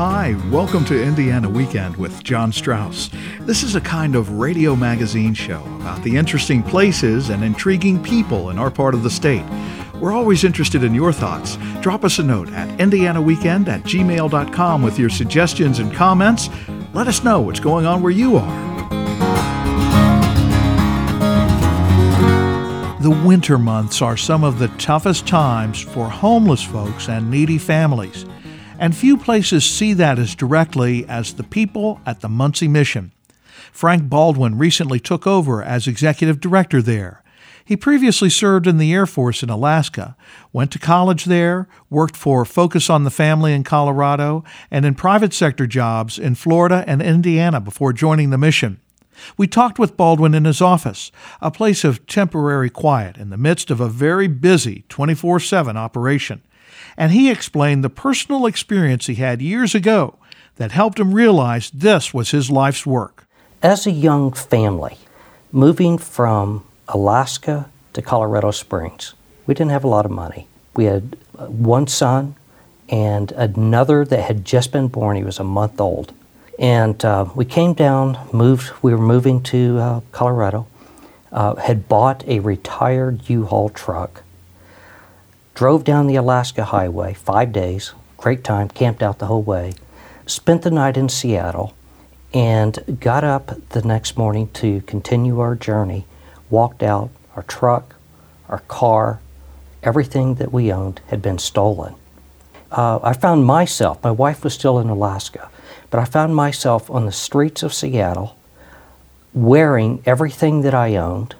Hi, welcome to Indiana Weekend with John Strauss. This is a kind of radio magazine show about the interesting places and intriguing people in our part of the state. We're always interested in your thoughts. Drop us a note at indianaweekend@gmail.com with your suggestions and comments. Let us know what's going on where you are. The winter months are some of the toughest times for homeless folks and needy families, and few places see that as directly as the people at the Muncie Mission. Frank Baldwin recently took over as executive director there. He previously served in the Air Force in Alaska, went to college there, worked for Focus on the Family in Colorado, and in private sector jobs in Florida and Indiana before joining the mission. We talked with Baldwin in his office, a place of temporary quiet in the midst of a very busy 24/7 operation. And he explained the personal experience he had years ago that helped him realize this was his life's work. As a young family, moving from Alaska to Colorado Springs, we didn't have a lot of money. We had one son and another that had just been born. He was a month old. And we came down, we were moving to Colorado, had bought a retired U-Haul truck, drove down the Alaska Highway 5 days, great time, camped out the whole way, spent the night in Seattle, and got up the next morning to continue our journey, walked out, our truck, our car, everything that we owned had been stolen. I found myself, my wife was still in Alaska, but I found myself on the streets of Seattle wearing everything that I owned,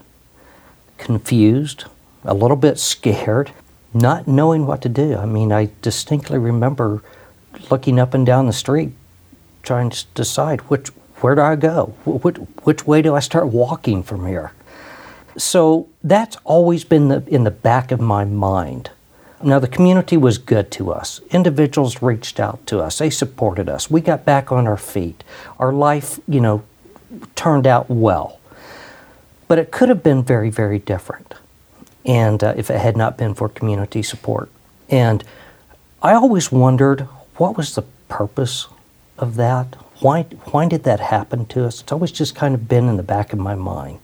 confused, a little bit scared, not knowing what to do. I mean, I distinctly remember looking up and down the street, trying to decide where do I go? Which way do I start walking from here? So that's always been in the back of my mind. Now, the community was good to us. Individuals reached out to us. They supported us. We got back on our feet. Our life, turned out well. But it could have been very, very different, and if it had not been for community support. And I always wondered, what was the purpose of that? Why did that happen to us? It's always just kind of been in the back of my mind.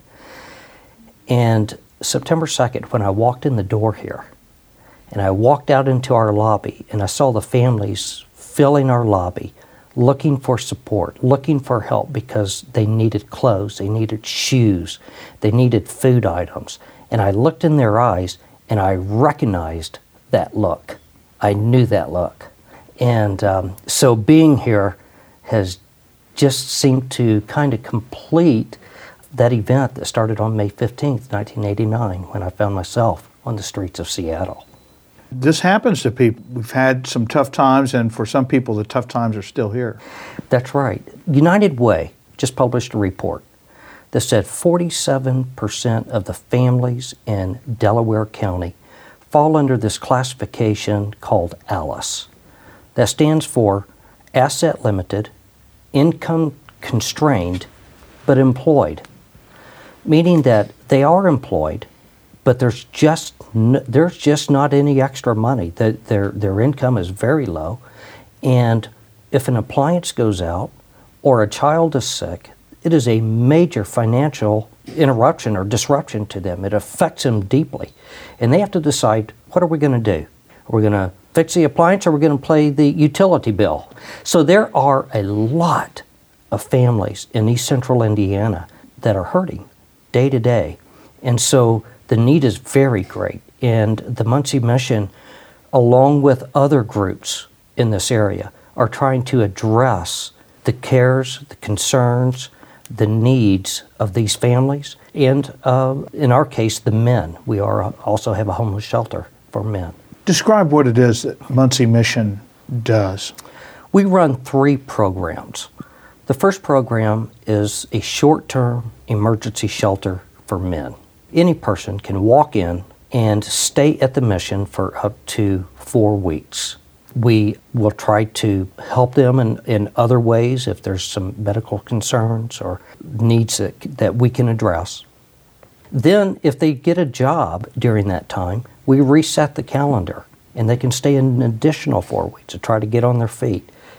And September 2nd, when I walked in the door here, and I walked out into our lobby, and I saw the families filling our lobby, looking for support, looking for help because they needed clothes, they needed shoes, they needed food items. And I looked in their eyes, and I recognized that look. I knew that look. And so being here has just seemed to kind of complete that event that started on May 15th, 1989, when I found myself on the streets of Seattle. This happens to people. We've had some tough times, and for some people, the tough times are still here. That's right. United Way just published a report that said 47% of the families in Delaware County fall under this classification called ALICE. That stands for Asset Limited, Income Constrained, but Employed, meaning that they are employed, but there's just not any extra money. Their income is very low, and if an appliance goes out or a child is sick, it is a major financial interruption or disruption to them. It affects them deeply, and they have to decide, what are we going to do? Are we going to fix the appliance, or are we going to pay the utility bill? So there are a lot of families in East Central Indiana that are hurting day to day, and so the need is very great, and the Muncie Mission, along with other groups in this area, are trying to address the cares, the concerns, the needs of these families, and in our case, the men. We also have a homeless shelter for men. Describe what it is that Muncie Mission does. We run 3 programs. The first program is a short-term emergency shelter for men. Any person can walk in and stay at the mission for up to 4 weeks. We will try to help them in other ways if there's some medical concerns or needs that we can address. Then, if they get a job during that time, we reset the calendar, and they can stay an additional 4 weeks to try to get on their feet.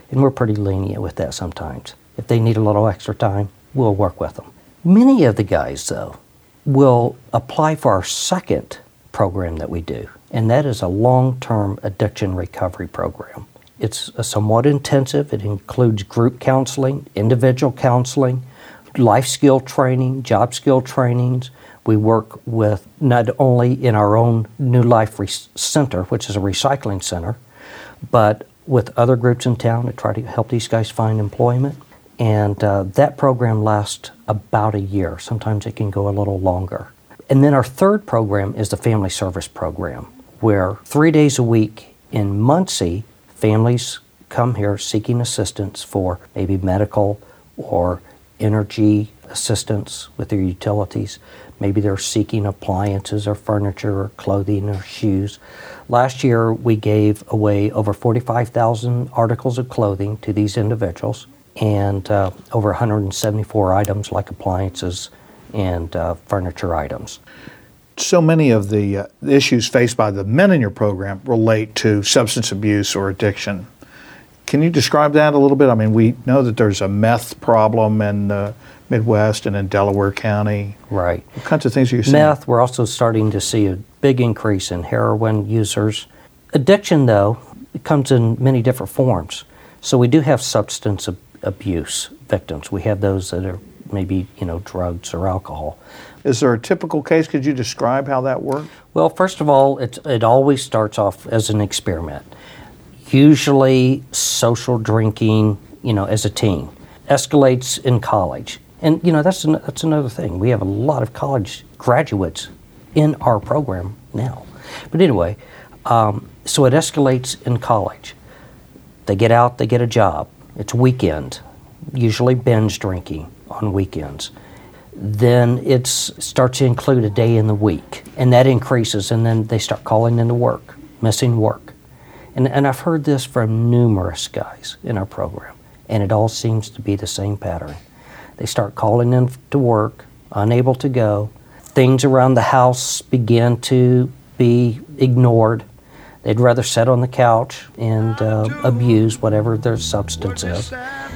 and we're pretty lenient with that sometimes. If they need a little extra time, we'll work with them. Many of the guys, though, will apply for our second program that we do, and that is a long-term addiction recovery program. It's somewhat intensive. It includes group counseling, individual counseling, life skill training, job skill trainings. We work with not only in our own New Life Center, which is a recycling center, but with other groups in town to try to help these guys find employment. And that program lasts about a year. Sometimes it can go a little longer. And then our third program is the Family Service Program, where 3 days a week in Muncie, families come here seeking assistance for maybe medical or energy assistance with their utilities. Maybe they're seeking appliances or furniture or clothing or shoes. Last year, we gave away over 45,000 articles of clothing to these individuals and over 174 items like appliances and furniture items. So many of the issues faced by the men in your program relate to substance abuse or addiction. Can you describe that a little bit? I mean, we know that there's a meth problem in the Midwest and in Delaware County. Right. What kinds of things are you seeing? Meth, we're also starting to see a big increase in heroin users. Addiction, though, it comes in many different forms. So we do have substance abuse victims. We have those that are maybe, drugs or alcohol. Is there a typical case? Could you describe how that works? Well, first of all, it always starts off as an experiment. Usually social drinking, as a teen. Escalates in college. And, that's another thing. We have a lot of college graduates in our program now. But anyway, so it escalates in college. They get out, they get a job. It's weekend, usually binge drinking on weekends. Then it starts to include a day in the week, and that increases, and then they start calling into work, missing work. And I've heard this from numerous guys in our program, and it all seems to be the same pattern. They start calling in to work, unable to go. Things around the house begin to be ignored. They'd rather sit on the couch and abuse whatever their substance is,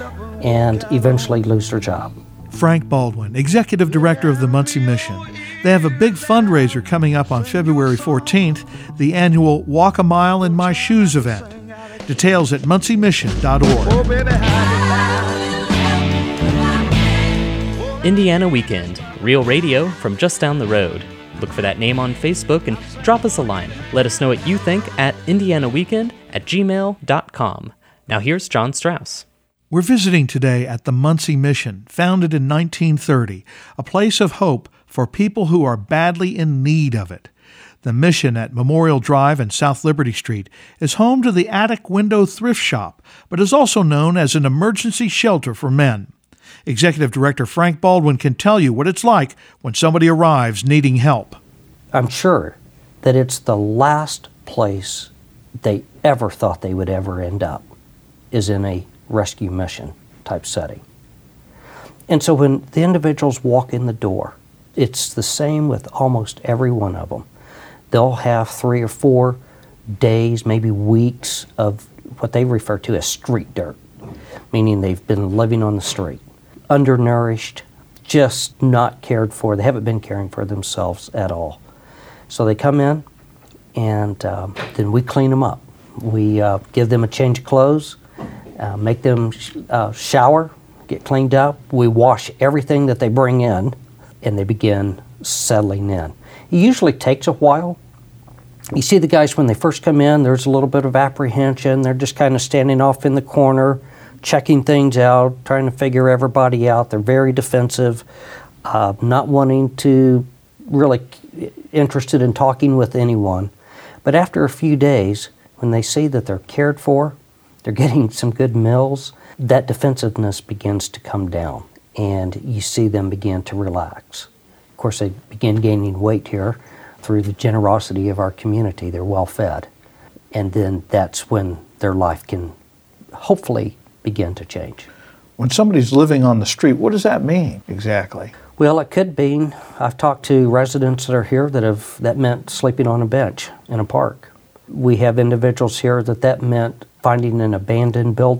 and eventually lose their job. Frank Baldwin, Executive Director of the Muncie Mission. They have a big fundraiser coming up on February 14th, the annual Walk a Mile in My Shoes event. Details at munciemission.org. Indiana Weekend, real radio from just down the road. Look for that name on Facebook and drop us a line. Let us know what you think at indianaweekend@gmail.com. Now here's John Strauss. We're visiting today at the Muncie Mission, founded in 1930, a place of hope for people who are badly in need of it. The Mission at Memorial Drive and South Liberty Street is home to the Attic Window Thrift Shop, but is also known as an emergency shelter for men. Executive Director Frank Baldwin can tell you what it's like when somebody arrives needing help. I'm sure that it's the last place they ever thought they would ever end up is in a rescue mission type setting. And so when the individuals walk in the door, it's the same with almost every one of them. They'll have 3 or 4 days, maybe weeks of what they refer to as street dirt, meaning they've been living on the street, undernourished, just not cared for. They haven't been caring for themselves at all. So they come in, and then we clean them up. We give them a change of clothes, make them shower, get cleaned up. We wash everything that they bring in, and they begin settling in. It usually takes a while. You see the guys when they first come in, there's a little bit of apprehension. They're just kind of standing off in the corner, checking things out, trying to figure everybody out. They're very defensive, not wanting to really interested in talking with anyone. But after a few days, when they see that they're cared for, they're getting some good meals, that defensiveness begins to come down, and you see them begin to relax. Of course, they begin gaining weight here through the generosity of our community. They're well fed. And then that's when their life can hopefully begin to change. When somebody's living on the street, what does that mean exactly? Well, it could mean, I've talked to residents that are here that meant sleeping on a bench in a park. We have individuals here that meant finding an abandoned building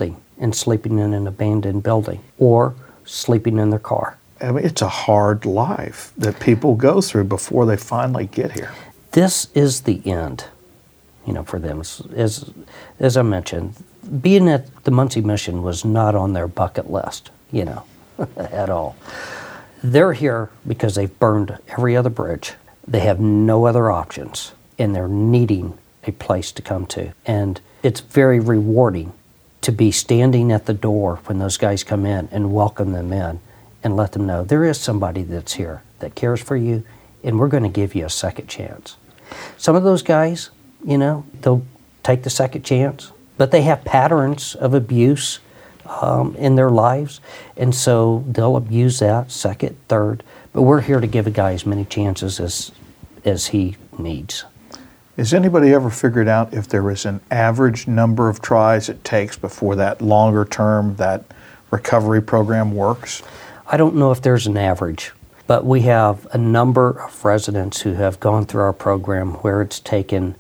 and sleeping in an abandoned building or sleeping in their car. I mean, it's a hard life that people go through before they finally get here. This is the end, for them. As I mentioned, being at the Muncie Mission was not on their bucket list, at all. They're here because they've burned every other bridge. They have no other options, and they're needing a place to come to. And it's very rewarding to be standing at the door when those guys come in and welcome them in and let them know there is somebody that's here that cares for you, and we're going to give you a second chance. Some of those guys, they'll take the second chance, but they have patterns of abuse in their lives, and so they'll abuse that second, third. But we're here to give a guy as many chances as he needs. Has anybody ever figured out if there is an average number of tries it takes before that longer term, that recovery program works? I don't know if there's an average, but we have a number of residents who have gone through our program where it's taken,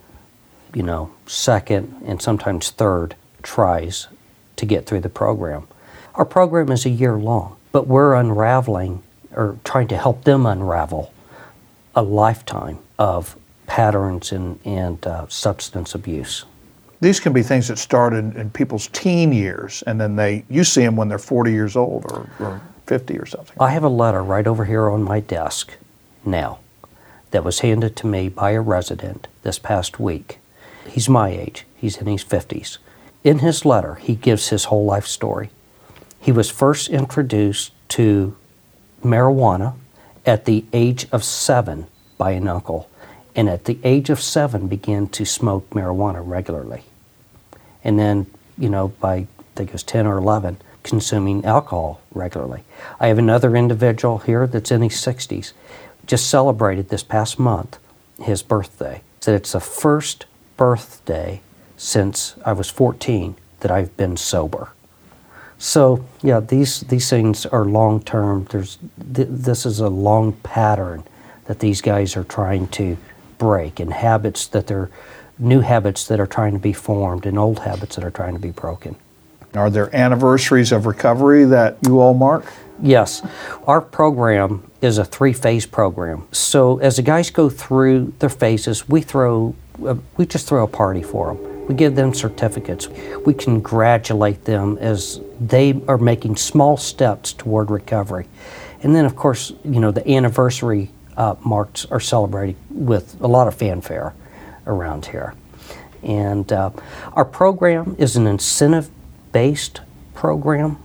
second and sometimes third tries to get through the program. Our program is a year long, but we're unraveling or trying to help them unravel a lifetime of patterns and substance abuse. These can be things that start in people's teen years, and then you see them when they're 40 years old or 50 or something. I have a letter right over here on my desk now that was handed to me by a resident this past week. He's my age. He's in his 50s. In his letter, he gives his whole life story. He was first introduced to marijuana at the age of 7 by an uncle, and at the age of 7 began to smoke marijuana regularly. And then, by, I think it was 10 or 11, consuming alcohol regularly. I have another individual here that's in his 60s, just celebrated this past month his birthday. Said it's the first birthday since I was 14 that I've been sober. So yeah, these things are long term. This is a long pattern that these guys are trying to break, and habits that they're new habits that are trying to be formed, and old habits that are trying to be broken. Are there anniversaries of recovery that you all mark? Yes. Our program is a 3-phase program. So as the guys go through their phases, we just throw a party for them. We give them certificates. We congratulate them as they are making small steps toward recovery. And then, of course, the anniversary marks are celebrated with a lot of fanfare around here. And our program is an incentive-based program.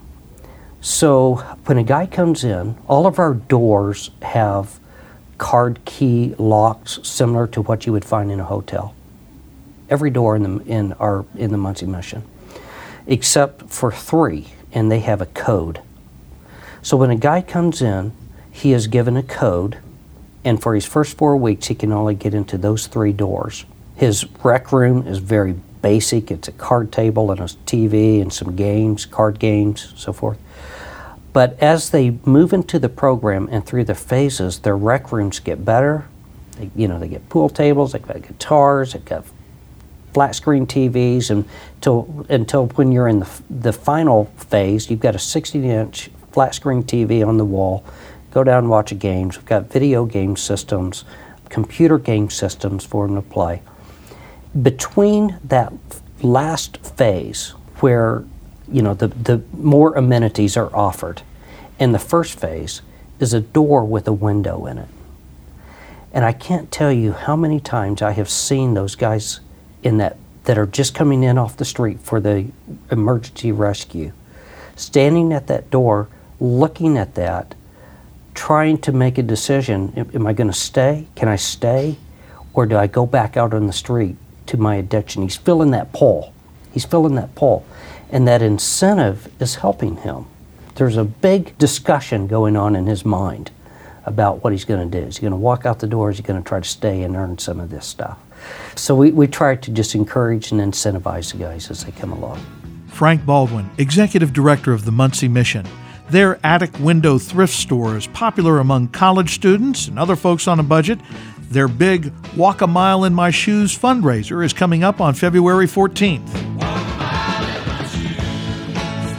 So when a guy comes in, all of our doors have card key locks similar to what you would find in a hotel. Every door in the Muncie Mission, except for 3, and they have a code. So when a guy comes in, he is given a code, and for his first 4 weeks, he can only get into those 3 doors. His rec room is very basic. It's a card table and a TV and some games, card games, so forth. But as they move into the program and through the phases, their rec rooms get better. They get pool tables, they've got guitars, they've got flat screen TVs, and until when you're in the final phase, you've got a 60-inch flat screen TV on the wall. Go down and watch games. We've got video game systems, computer game systems for them to play. Between that last phase, where the more amenities are offered, and the first phase is a door with a window in it. And I can't tell you how many times I have seen those guys that are just coming in off the street for the emergency rescue, standing at that door, looking at that, trying to make a decision. Am I going to stay? Can I stay? Or do I go back out on the street to my addiction? He's filling that pull. And that incentive is helping him. There's a big discussion going on in his mind about what he's going to do. Is he going to walk out the door? Is he going to try to stay and earn some of this stuff? So we try to just encourage and incentivize the guys as they come along. Frank Baldwin, Executive Director of the Muncie Mission. Their attic window thrift store is popular among college students and other folks on a budget. Their big Walk a Mile in My Shoes fundraiser is coming up on February 14th.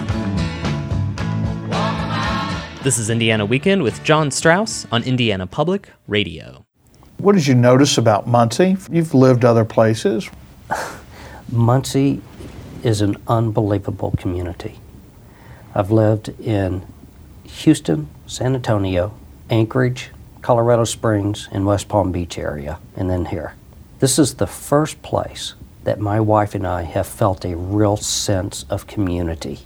This is Indiana Weekend with John Strauss on Indiana Public Radio. What did you notice about Muncie? You've lived other places. Muncie is an unbelievable community. I've lived in Houston, San Antonio, Anchorage, Colorado Springs, and West Palm Beach area, and then here. This is the first place that my wife and I have felt a real sense of community.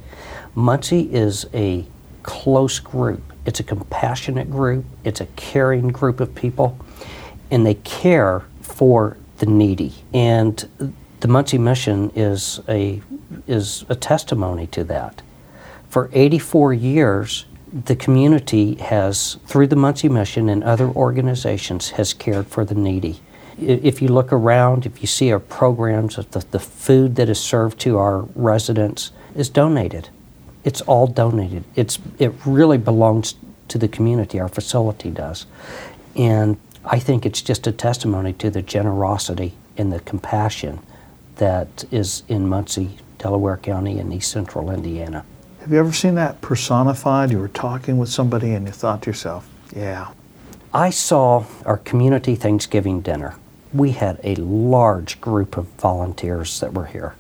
Muncie is a close group. It's a compassionate group. It's a caring group of people, and they care for the needy. And the Muncie Mission is a testimony to that. For 84 years, the community has, through the Muncie Mission and other organizations, has cared for the needy. If you look around, if you see our programs, the food that is served to our residents is donated. It's all donated. It really belongs to the community, our facility does. And I think it's just a testimony to the generosity and the compassion that is in Muncie, Delaware County, and East Central Indiana. Have you ever seen that personified? You were talking with somebody and you thought to yourself, yeah. I saw our community Thanksgiving dinner. We had a large group of volunteers that were here.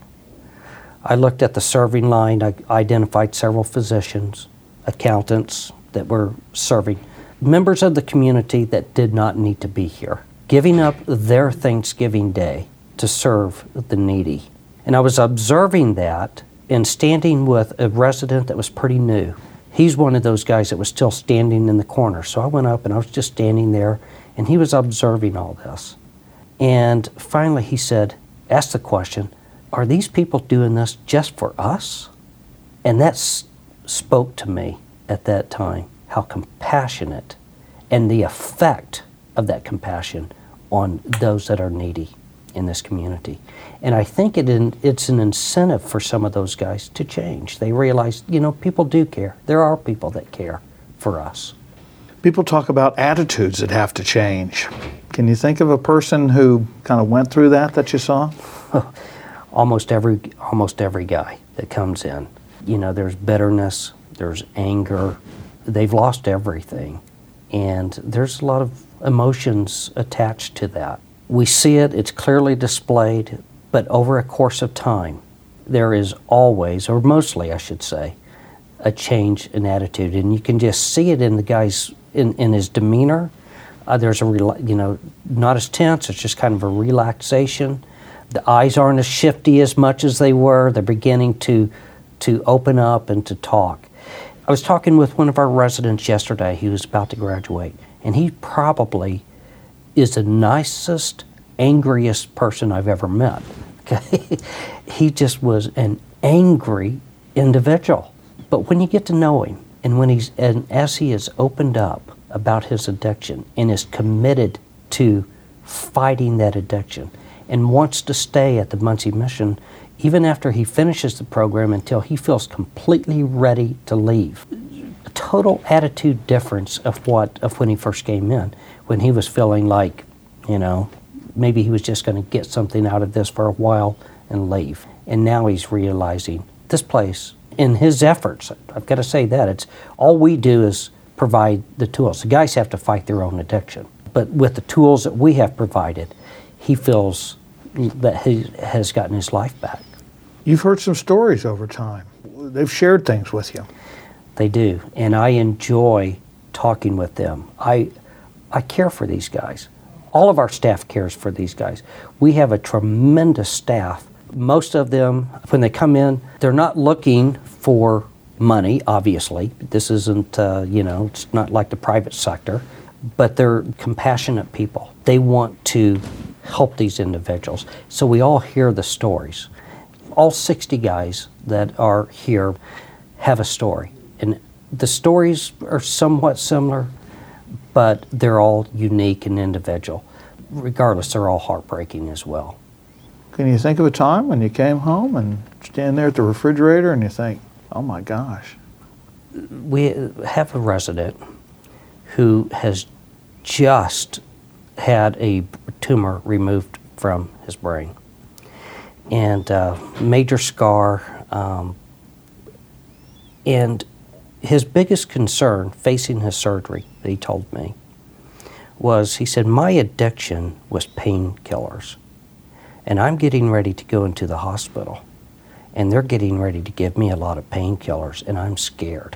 I looked at the serving line. I identified several physicians, accountants that were serving, members of the community that did not need to be here, giving up their Thanksgiving day to serve the needy. And I was observing that and standing with a resident that was pretty new. He's one of those guys that was still standing in the corner. So I went up and I was just standing there, and he was observing all this. And finally he said, asked the question, are these people doing this just for us? And that spoke to me at that time, how compassionate and the effect of that compassion on those that are needy in this community. And I think it's an incentive for some of those guys to change. They realize, people do care. There are people that care for us. People talk about attitudes that have to change. Can you think of a person who kind of went through that you saw? Almost every guy that comes in. There's bitterness, there's anger. They've lost everything. And there's a lot of emotions attached to that. We see it, it's clearly displayed, but over a course of time, there is always, or mostly I should say, a change in attitude. And you can just see it in the guy's, in his demeanor. There's not as tense, it's just kind of a relaxation. The eyes aren't as shifty as much as they were. They're beginning to open up and to talk. I was talking with one of our residents yesterday. He was about to graduate, and he probably is the nicest, angriest person I've ever met. Okay? He just was an angry individual. But when you get to know him, and as he has opened up about his addiction and is committed to fighting that addiction, and wants to stay at the Muncie Mission even after he finishes the program until he feels completely ready to leave. A total attitude difference of when he first came in, when he was feeling like, maybe he was just going to get something out of this for a while and leave. And now he's realizing this place, in his efforts, I've got to say that, it's all we do is provide the tools. The guys have to fight their own addiction. But with the tools that we have provided, he feels that he has gotten his life back. You've heard some stories over time. They've shared things with you. They do, and I enjoy talking with them. I care for these guys. All of our staff cares for these guys. We have a tremendous staff. Most of them, when they come in, they're not looking for money, obviously. This isn't, it's not like the private sector, but they're compassionate people. They want to help these individuals. So we all hear the stories. All 60 guys that are here have a story. And the stories are somewhat similar, but they're all unique and individual. Regardless, they're all heartbreaking as well. Can you think of a time when you came home and stand there at the refrigerator and you think, oh my gosh? We have a resident who has just had a tumor removed from his brain, and major scar, and his biggest concern facing his surgery that he told me was, he said, my addiction was painkillers. And I'm getting ready to go into the hospital, and they're getting ready to give me a lot of painkillers, and I'm scared.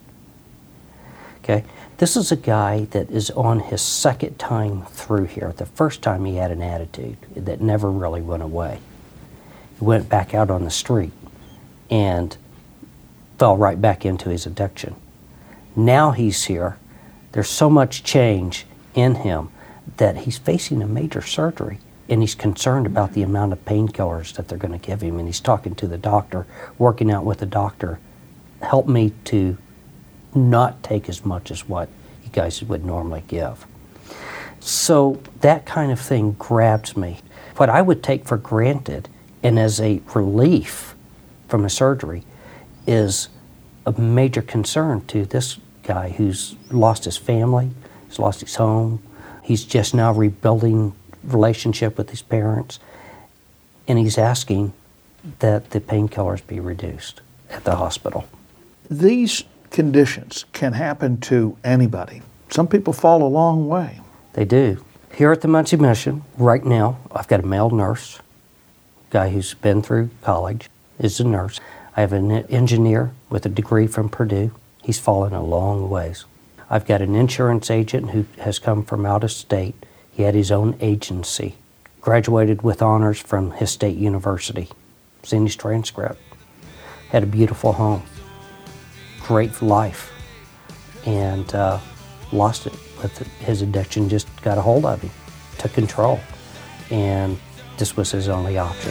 Okay? This is a guy that is on his second time through here. The first time he had an attitude that never really went away. He went back out on the street and fell right back into his addiction. Now he's here. There's so much change in him that he's facing a major surgery, and he's concerned about the amount of painkillers that they're going to give him, and he's talking to the doctor, working out with the doctor, help me to not take as much as what you guys would normally give. So that kind of thing grabs me. What I would take for granted and as a relief from a surgery is a major concern to this guy who's lost his family, he's lost his home, he's just now rebuilding relationship with his parents, and he's asking that the painkillers be reduced at the hospital. These conditions can happen to anybody. Some people fall a long way. They do. Here at the Muncie Mission, right now, I've got a male nurse, guy who's been through college, is a nurse. I have an engineer with a degree from Purdue. He's fallen a long ways. I've got an insurance agent who has come from out of state. He had his own agency, graduated with honors from his state university. Seen his transcript. Had a beautiful home, great life, and lost it. But his addiction just got a hold of him, took control, and this was his only option.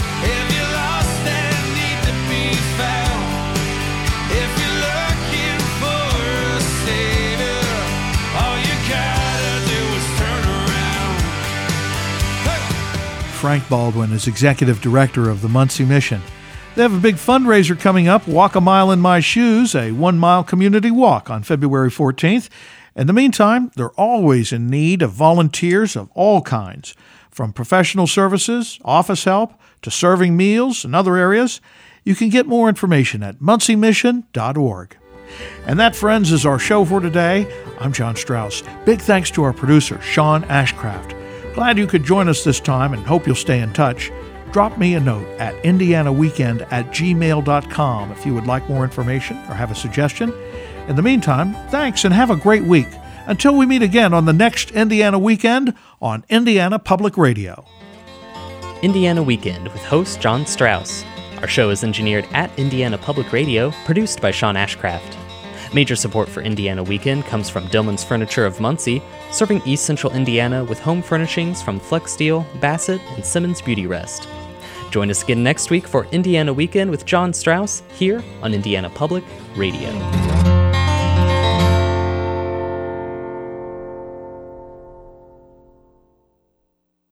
Frank Baldwin is executive director of the Muncie Mission. They have a big fundraiser coming up, Walk a Mile in My Shoes, a 1-mile community walk on February 14th. In the meantime, they're always in need of volunteers of all kinds, from professional services, office help, to serving meals and other areas. You can get more information at munciemission.org. And that, friends, is our show for today. I'm John Strauss. Big thanks to our producer, Sean Ashcraft. Glad you could join us this time and hope you'll stay in touch. Drop me a note at indianaweekend@gmail.com if you would like more information or have a suggestion. In the meantime, thanks and have a great week. Until we meet again on the next Indiana Weekend on Indiana Public Radio. Indiana Weekend with host John Strauss. Our show is engineered at Indiana Public Radio, produced by Sean Ashcraft. Major support for Indiana Weekend comes from Dillman's Furniture of Muncie, serving East Central Indiana with home furnishings from Flex Steel, Bassett, and Simmons Beauty Rest. Join us again next week for Indiana Weekend with John Strauss here on Indiana Public Radio.